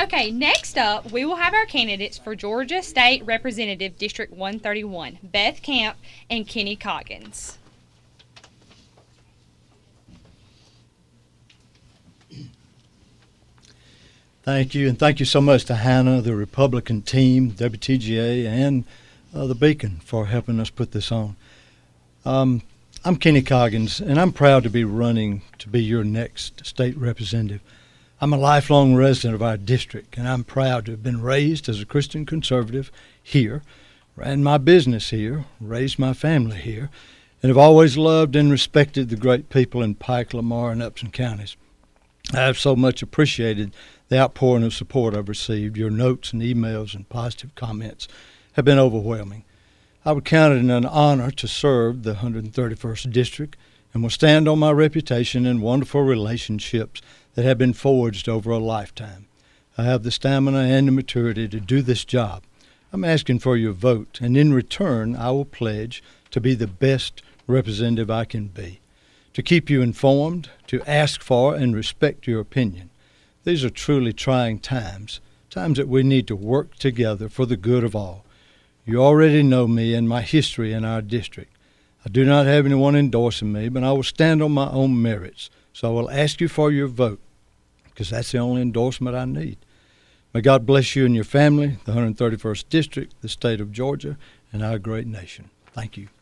Okay, next up, we will have our candidates for Georgia State Representative District 131, Beth Camp and Kenny Coggins. Thank you, and thank you so much to Hannah, the Republican team, WTGA, and the Beacon for helping us put this on. I'm Kenny Coggins, and I'm proud to be running to be your next state representative. I'm a lifelong resident of our district, and I'm proud to have been raised as a Christian conservative here, ran my business here, raised my family here, and have always loved and respected the great people in Pike, Lamar, and Upson counties. I have so much appreciated the outpouring of support I've received. Your notes and emails and positive comments have been overwhelming. I would count it an honor to serve the 131st District and will stand on my reputation and wonderful relationships that have been forged over a lifetime. I have the stamina and the maturity to do this job. I'm asking for your vote, and in return, I will pledge to be the best representative I can be, to keep you informed, to ask for and respect your opinion. These are truly trying times that we need to work together for the good of all. You already know me and my history in our district. I do not have anyone endorsing me, but I will stand on my own merits. So I will ask you for your vote, because that's the only endorsement I need. May God bless you and your family, the 131st District, the state of Georgia, and our great nation. Thank you.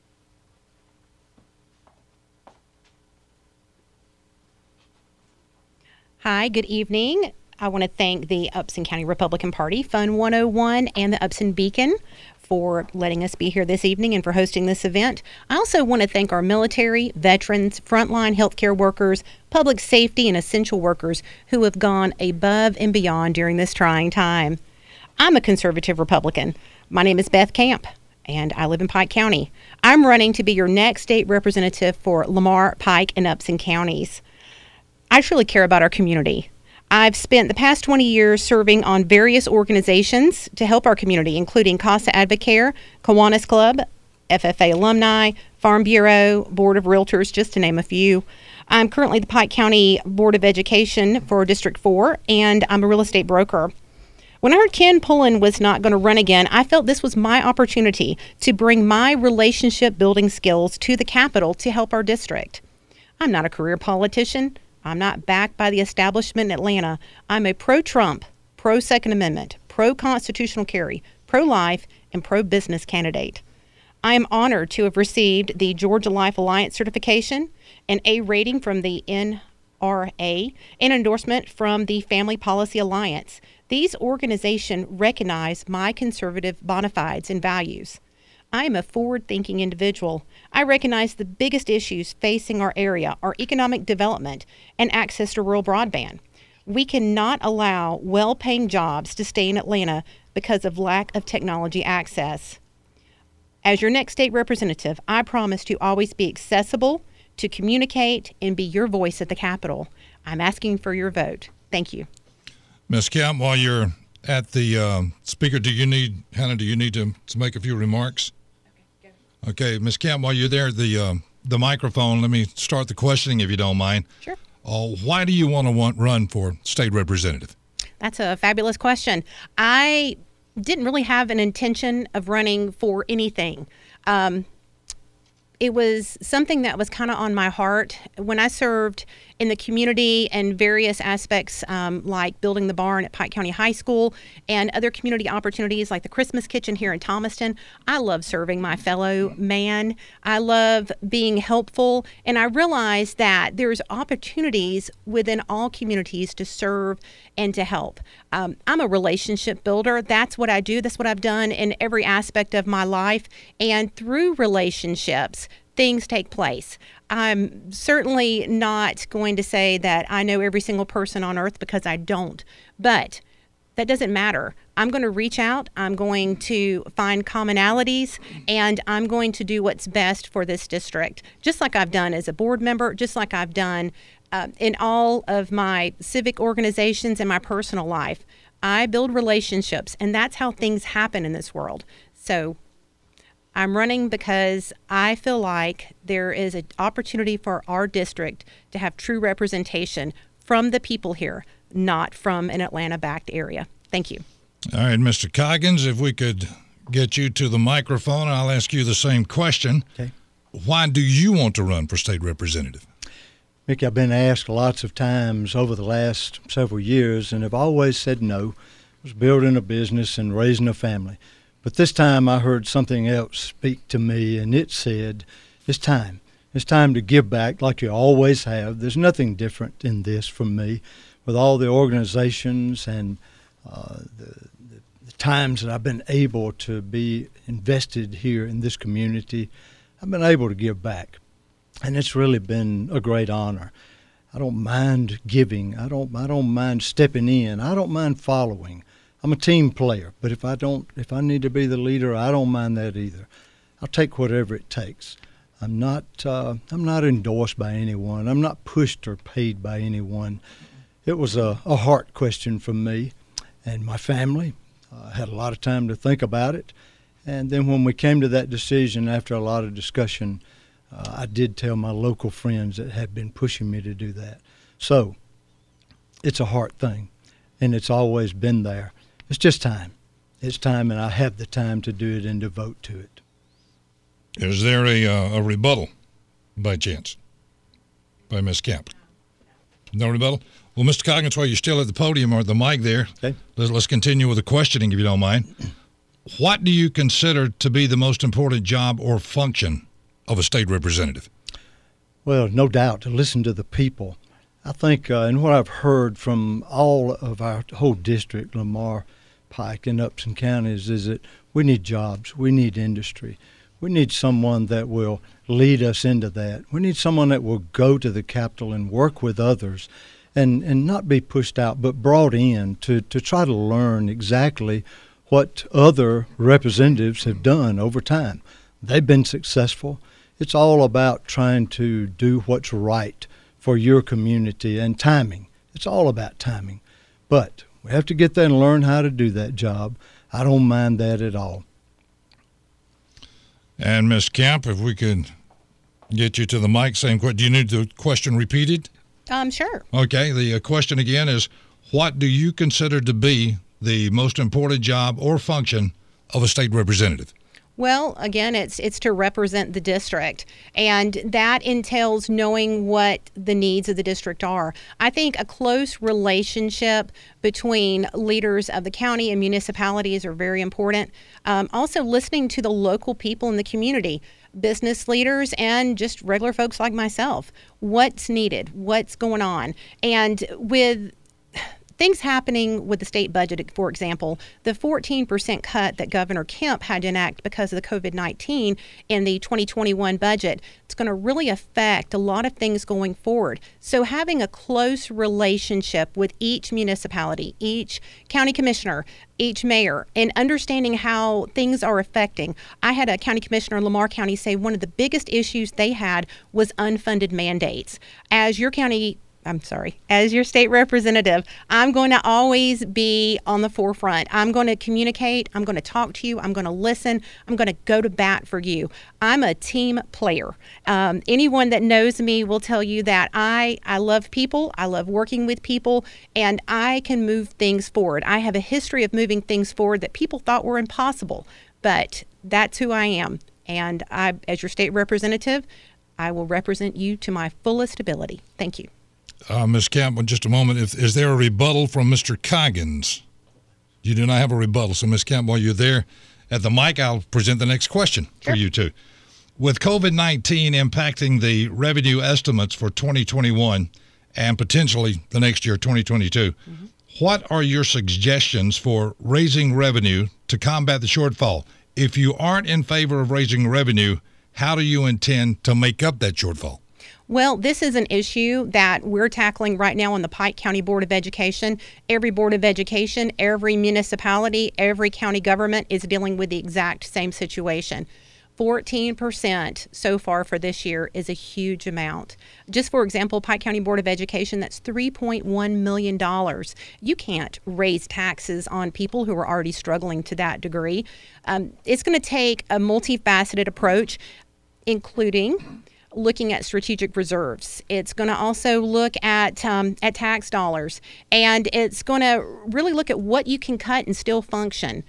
Hi, good evening. I want to thank the Upson County Republican Party, Fund 101, and the Upson Beacon for letting us be here this evening and for hosting this event. I also want to thank our military, veterans, frontline healthcare workers, public safety, and essential workers who have gone above and beyond during this trying time. I'm a conservative Republican. My name is Beth Camp, and I live in Pike County. I'm running to be your next state representative for Lamar, Pike, and Upson counties. I truly care about our community. I've spent the past 20 years serving on various organizations to help our community, including CASA Advocare, Kiwanis Club, FFA Alumni, Farm Bureau, Board of Realtors, just to name a few. I'm currently the Pike County Board of Education for District 4, and I'm a real estate broker. When I heard Ken Pullen was not going to run again, I felt this was my opportunity to bring my relationship building skills to the Capitol to help our district. I'm not a career politician. I'm not backed by the establishment in Atlanta. I'm a pro-Trump, pro-Second Amendment, pro-constitutional carry, pro-life, and pro-business candidate. I am honored to have received the Georgia Life Alliance certification, an A rating from the NRA, and endorsement from the Family Policy Alliance. These organizations recognize my conservative bona fides and values. I am a forward-thinking individual. I recognize the biggest issues facing our area are economic development and access to rural broadband. We cannot allow well-paying jobs to stay in Atlanta because of lack of technology access. As your next state representative, I promise to always be accessible, to communicate, and be your voice at the Capitol. I'm asking for your vote. Thank you. Ms. Camp, while you're at the speaker, Hannah, do you need to make a few remarks? Okay, Ms. Camp, while you're there, the microphone, let me start the questioning if you don't mind. Sure. Why do you want to run for state representative? That's a fabulous question. I didn't really have an intention of running for anything. It was something that was kind of on my heart when I served in the community and various aspects like building the barn at Pike County High School and other community opportunities like the Christmas Kitchen here in Thomaston. I love serving my fellow man. I love being helpful, and I realize that there's opportunities within all communities to serve and to help. I'm a relationship builder. That's what I do. That's what I've done in every aspect of my life, and through relationships, things take place. I'm certainly not going to say that I know every single person on earth, because I don't, but that doesn't matter. I'm going to reach out, I'm going to find commonalities, and I'm going to do what's best for this district, just like I've done as a board member, just like I've done in all of my civic organizations and my personal life. I build relationships, and that's how things happen in this world. So I'm running because I feel like there is an opportunity for our district to have true representation from the people here, not from an Atlanta-backed area. Thank you. All right, Mr. Coggins, if we could get you to the microphone, I'll ask you the same question. Okay. Why do you want to run for state representative? Mickey, I've been asked lots of times over the last several years, and have always said no. I was building a business and raising a family. But this time I heard something else speak to me, and it said, it's time. It's time to give back like you always have. There's nothing different in this from me. With all the organizations and the times that I've been able to be invested here in this community, I've been able to give back. And it's really been a great honor. I don't mind giving. I don't mind stepping in. I don't mind following. I'm a team player, but if I need to be the leader, I don't mind that either. I'll take whatever it takes. I'm not endorsed by anyone. I'm not pushed or paid by anyone. It was a heart question from me and my family. I had a lot of time to think about it. And then when we came to that decision after a lot of discussion, I did tell my local friends that had been pushing me to do that. So it's a heart thing, and it's always been there. It's just time. It's time, and I have the time to do it and devote to it. Is there a rebuttal by chance by Ms. Camp? No rebuttal? Well, Mr. Coggins, while you're still at the podium or at the mic there, okay, let's continue with the questioning, if you don't mind. What do you consider to be the most important job or function of a state representative? Well, no doubt, to listen to the people. I think, and what I've heard from all of our whole district, Lamar, Pike, and Upson counties, is that we need jobs, we need industry. We need someone that will lead us into that. We need someone that will go to the Capitol and work with others and not be pushed out, but brought in to try to learn exactly what other representatives have done over time. They've been successful. It's all about trying to do what's right for your community and timing. It's all about timing. But we have to get there and learn how to do that job. I don't mind that at all. And Ms. Camp, if we could get you to the mic, same question. Do you need the question repeated? Sure. Okay, the question again is, what do you consider to be the most important job or function of a state representative? Well, again, it's to represent the district, and that entails knowing what the needs of the district are. I think a close relationship between leaders of the county and municipalities are very important. Also, listening to the local people in the community, business leaders and just regular folks like myself. What's needed? What's going on? And with things happening with the state budget, for example, the 14% cut that Governor Kemp had to enact because of the COVID-19 in the 2021 budget, it's going to really affect a lot of things going forward. So having a close relationship with each municipality, each county commissioner, each mayor, and understanding how things are affecting. I had a county commissioner in Lamar County say one of the biggest issues they had was unfunded mandates. As your state representative, I'm going to always be on the forefront. I'm going to communicate. I'm going to talk to you. I'm going to listen. I'm going to go to bat for you. I'm a team player. Anyone that knows me will tell you that I love people. I love working with people, and I can move things forward. I have a history of moving things forward that people thought were impossible, but that's who I am. And I, as your state representative, I will represent you to my fullest ability. Thank you. Ms. Camp, in just a moment, is there a rebuttal from Mr. Coggins? You do not have a rebuttal. So, Ms. Camp, while you're there at the mic, I'll present the next question for you two. With COVID-19 impacting the revenue estimates for 2021 and potentially the next year, 2022, what are your suggestions for raising revenue to combat the shortfall? If you aren't in favor of raising revenue, how do you intend to make up that shortfall? Well, this is an issue that we're tackling right now on the Pike County Board of Education. Every Board of Education, every municipality, every county government is dealing with the exact same situation. 14% so far for this year is a huge amount. Just for example, Pike County Board of Education, that's $3.1 million. You can't raise taxes on people who are already struggling to that degree. It's going to take a multifaceted approach, including looking at strategic reserves. It's going to also look at tax dollars, and it's going to really look at what you can cut and still function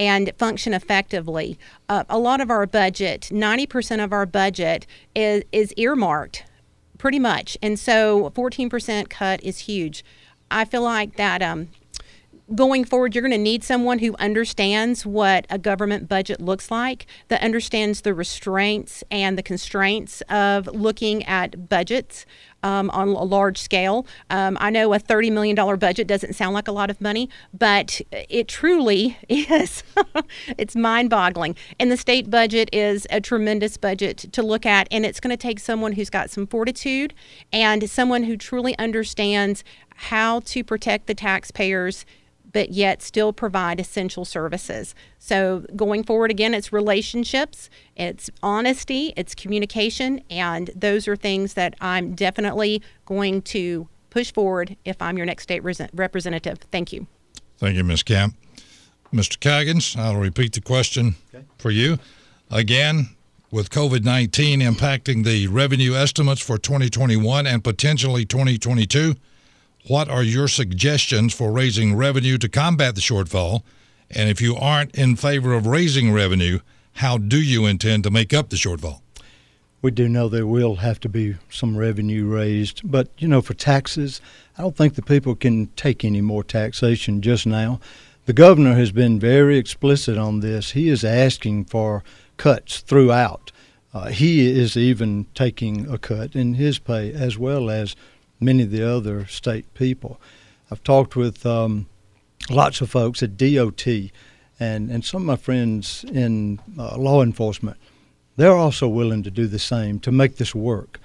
effectively. A lot of our budget, 90% of our budget is earmarked, pretty much, and so 14% cut is huge. I feel like that going forward, you're going to need someone who understands what a government budget looks like, that understands the restraints and the constraints of looking at budgets on a large scale. I know a $30 million budget doesn't sound like a lot of money, but it truly is. It's mind-boggling. And the state budget is a tremendous budget to look at, and it's going to take someone who's got some fortitude and someone who truly understands how to protect the taxpayers but yet still provide essential services. So going forward, again, it's relationships, it's honesty, it's communication, and those are things that I'm definitely going to push forward if I'm your next state representative. Thank you. Thank you, Ms. Camp. Mr. Coggins, I'll repeat the question for you. Again, with COVID-19 impacting the revenue estimates for 2021 and potentially 2022, what are your suggestions for raising revenue to combat the shortfall? And if you aren't in favor of raising revenue, how do you intend to make up the shortfall? We do know there will have to be some revenue raised, but, for taxes, I don't think the people can take any more taxation just now. The governor has been very explicit on this. He is asking for cuts throughout. He is even taking a cut in his pay, as well as many of the other state people. I've talked with lots of folks at DOT and some of my friends in law enforcement. They're also willing to do the same to make this work.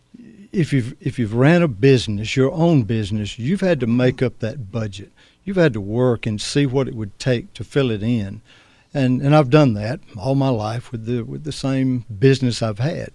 If you've ran a business, your own business, you've had to make up that budget. You've had to work and see what it would take to fill it in. And I've done that all my life with the same business I've had.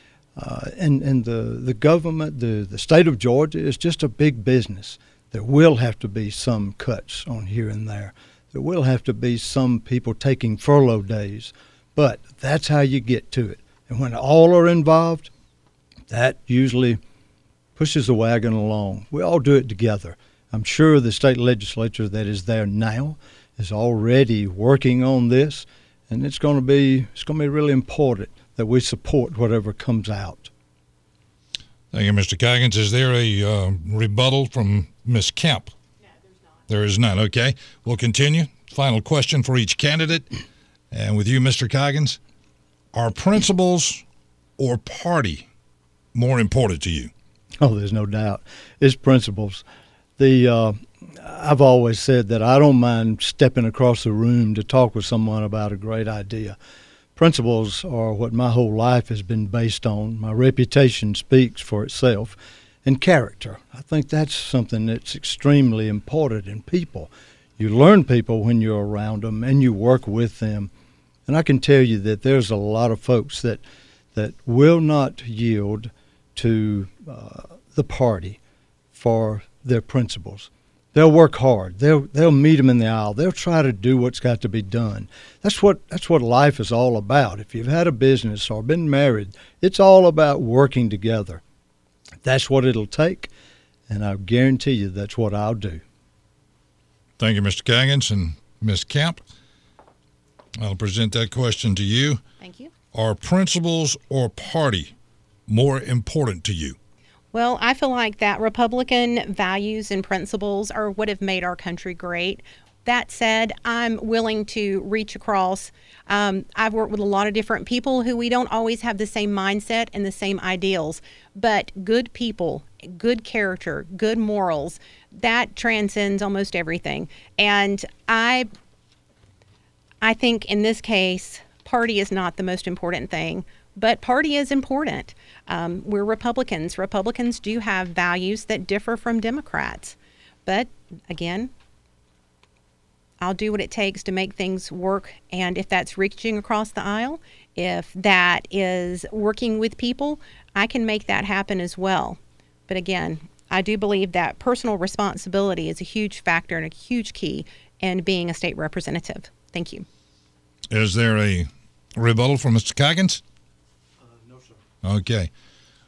And the government, the state of Georgia is just a big business. There will have to be some cuts on here and there. There will have to be some people taking furlough days. But that's how you get to it. And when all are involved, that usually pushes the wagon along. We all do it together. I'm sure the state legislature that is there now is already working on this, and it's going to be really important that we support whatever comes out. Thank you, Mr. Coggins. Is there a rebuttal from Ms. Kemp? No, there's not. There is none. Okay. We'll continue. Final question for each candidate. And with you, Mr. Coggins, are principles or party more important to you? Oh, there's no doubt. It's principles. I've always said that I don't mind stepping across the room to talk with someone about a great idea. Principles are what my whole life has been based on. My reputation speaks for itself. And character. I think that's something that's extremely important in people. You learn people when you're around them and you work with them. And I can tell you that there's a lot of folks that will not yield to the party for their principles. They'll work hard. They'll meet them in the aisle. They'll try to do what's got to be done. That's what life is all about. If you've had a business or been married, it's all about working together. That's what it'll take, and I guarantee you that's what I'll do. Thank you, Mr. Coggins. And Ms. Kemp, I'll present that question to you. Thank you. Are principles or party more important to you? Well, I feel like that Republican values and principles are what have made our country great. That said, I'm willing to reach across. I've worked with a lot of different people who we don't always have the same mindset and the same ideals, but good people, good character, good morals, that transcends almost everything. And I think in this case, party is not the most important thing. But party is important. We're Republicans. Republicans do have values that differ from Democrats. But again, I'll do what it takes to make things work. And if that's reaching across the aisle, if that is working with people, I can make that happen as well. But again, I do believe that personal responsibility is a huge factor and a huge key in being a state representative. Thank you. Is there a rebuttal from Mr. Coggins? No, sir. Okay.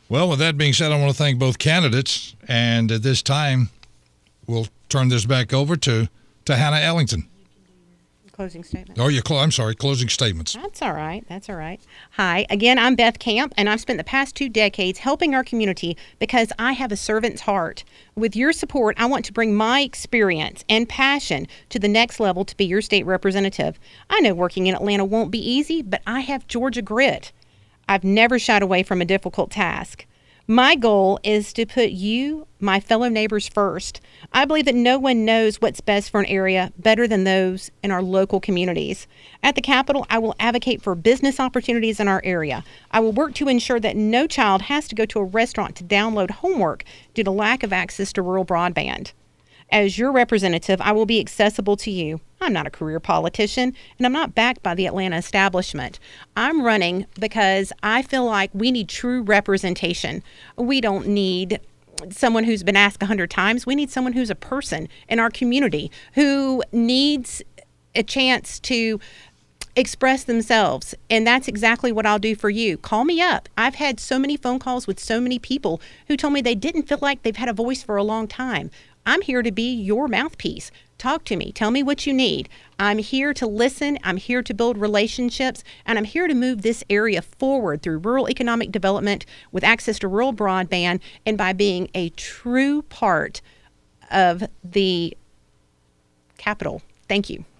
Well, with that being said, I want to thank both candidates. And at this time, we'll turn this back over to Hannah Ellington. Closing statement. Oh, I'm sorry, closing statements. That's all right. That's all right. Hi, again, I'm Beth Camp, and I've spent the past 2 decades helping our community because I have a servant's heart. With your support, I want to bring my experience and passion to the next level to be your state representative. I know working in Atlanta won't be easy, but I have Georgia grit. I've never shied away from a difficult task. My goal is to put you, my fellow neighbors, first. I believe that no one knows what's best for an area better than those in our local communities. At the Capitol, I will advocate for business opportunities in our area. I will work to ensure that no child has to go to a restaurant to download homework due to lack of access to rural broadband. As your representative, I will be accessible to you. I'm not a career politician, and I'm not backed by the Atlanta establishment. I'm running because I feel like we need true representation. We don't need someone who's been asked 100 times. We need someone who's a person in our community who needs a chance to express themselves, and that's exactly what I'll do for you. Call me up. I've had so many phone calls with so many people who told me they didn't feel like they've had a voice for a long time. I'm here to be your mouthpiece. Talk to me. Tell me what you need. I'm here to listen. I'm here to build relationships, and I'm here to move this area forward through rural economic development with access to rural broadband and by being a true part of the Capitol. Thank you.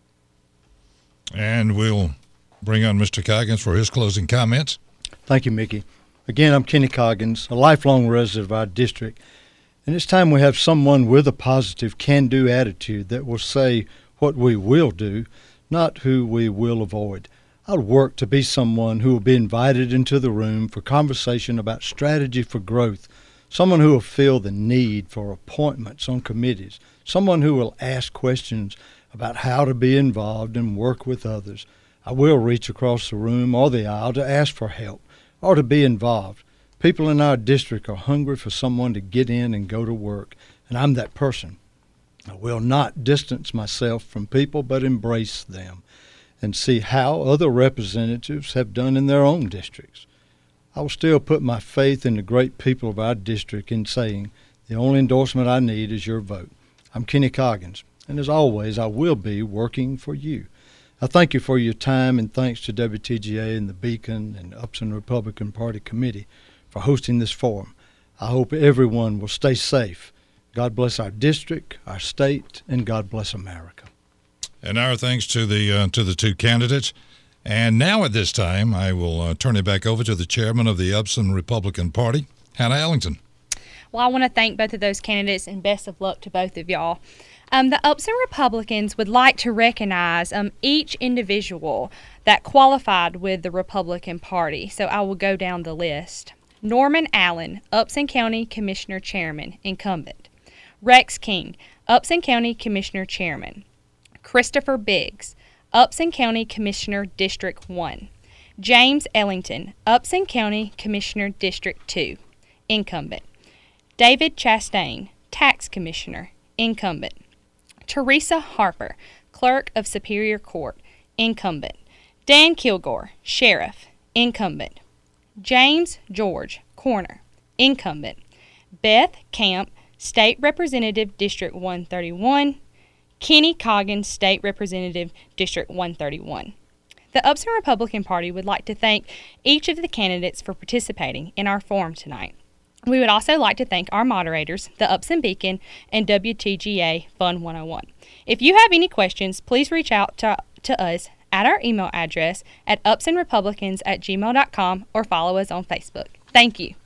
And we'll bring on Mr. Coggins for his closing comments. Thank you, Mickey. Again, I'm Kenny Coggins, a lifelong resident of our district. And it's time we have someone with a positive can-do attitude that will say what we will do, not who we will avoid. I'll work to be someone who will be invited into the room for conversation about strategy for growth, someone who will feel the need for appointments on committees, someone who will ask questions about how to be involved and work with others. I will reach across the room or the aisle to ask for help or to be involved. People in our district are hungry for someone to get in and go to work, and I'm that person. I will not distance myself from people, but embrace them and see how other representatives have done in their own districts. I will still put my faith in the great people of our district in saying the only endorsement I need is your vote. I'm Kenny Coggins, and as always, I will be working for you. I thank you for your time, and thanks to WTGA and the Beacon and Upson Republican Party Committee for hosting this forum. I hope everyone will stay safe. God bless our district, our state, and God bless America. And our thanks to the two candidates. And now at this time, I will turn it back over to the chairman of the Upson Republican Party, Hannah Ellington. Well, I want to thank both of those candidates and best of luck to both of y'all. The Upson Republicans would like to recognize each individual that qualified with the Republican Party. So I will go down the list. Norman Allen, Upson County Commissioner Chairman, incumbent. Rex King, Upson County Commissioner Chairman. Christopher Biggs, Upson County Commissioner District 1. James Ellington, Upson County Commissioner District 2, incumbent. David Chastain, Tax Commissioner, incumbent. Teresa Harper, Clerk of Superior Court, incumbent. Dan Kilgore, Sheriff, incumbent. James George, Coroner, incumbent. Beth Camp, State Representative, District 131. Kenny Coggins, State Representative, District 131. The Upson Republican Party would like to thank each of the candidates for participating in our forum tonight. We would also like to thank our moderators, the Upson Beacon and WTGA Fun 101. If you have any questions, please reach out to us at our email address at upsonrepublicans@gmail.com or follow us on Facebook. Thank you.